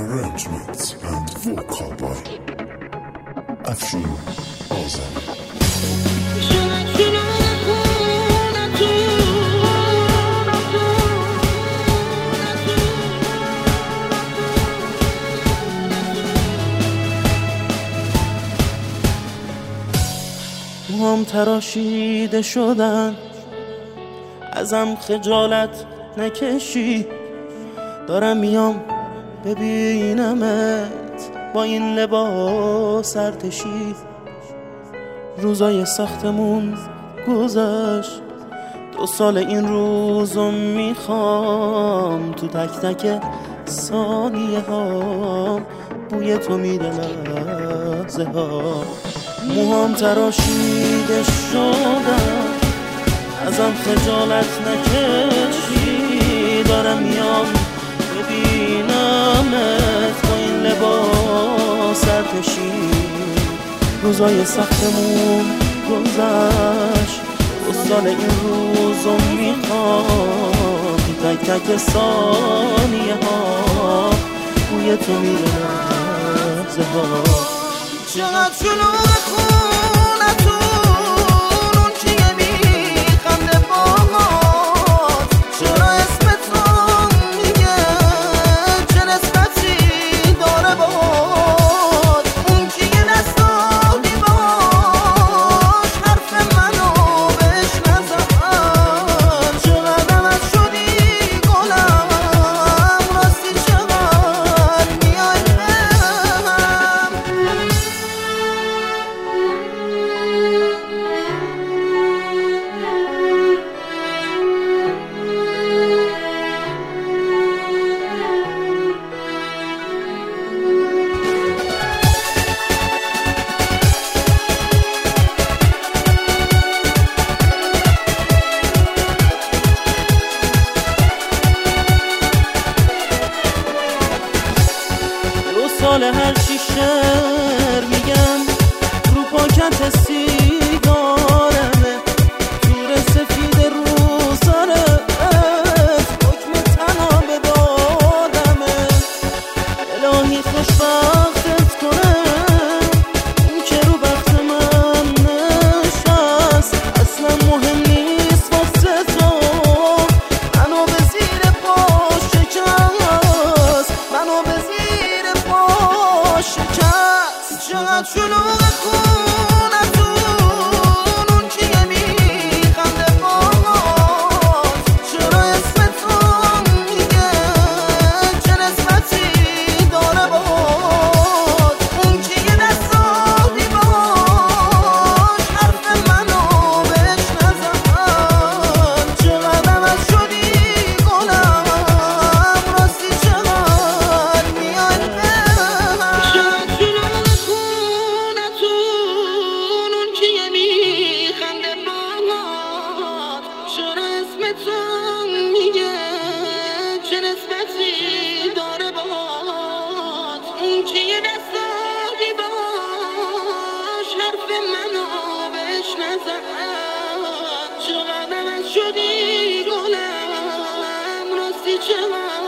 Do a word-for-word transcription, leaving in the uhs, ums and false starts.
arrangements and vocal by Afshin Ozan. موهام تراشیده شدن، ازم خجالت نکشی، دارم میام ببینمت با این لباس ارتشی. روزای سختمون گذشت، دو سال این روزو میخوام، تو تک تک ثانیه ها بوی تو میده لحظه ها. موهام تراشیده شدن، ازم خجالت نکشی، دارم میام ببینمت با این لباس ارتشی. روزای سختمون گذشت، دو سال این روزو میخوام، تک تک ثانیه ها بوی تو میره لحظه ها. چقدر شلوغ خونتون، اون کیه میخنده باهات، چرا اسمت رو میگه، چه نسبتی داره باهات، اون کیه دست دادی باش، حرف منو بهش نزن، چقدر عوض شدی گلم، راستی چقدر میای بهم. سال هر شیشر میگم رو پاکت سیگارمه، تور سفید رو سرت حکم تنها به دادمه. الهی خوشبختت کنه اون که رو بخت من نشست، اصلا مهم نیست واسه تو منو به زیر پاش شکست، منو به زیر شکست. چقدر شلوغ خونتون، اون کیه میخنده باهات، چرا اسمت رو میگه، چه نسبتی داره باهات، اون کیه دست دادی باش، حرف منو بهش نزن، چقدر عوض شدی گلم، راستی چقدر میای بهم. چرا اسمت رو میگه، چه نسبتی داره باهات، اون که یه دست دادی باش، حرف منو بهش نزن، چقدر عوض شدی گلم، راستی چقدر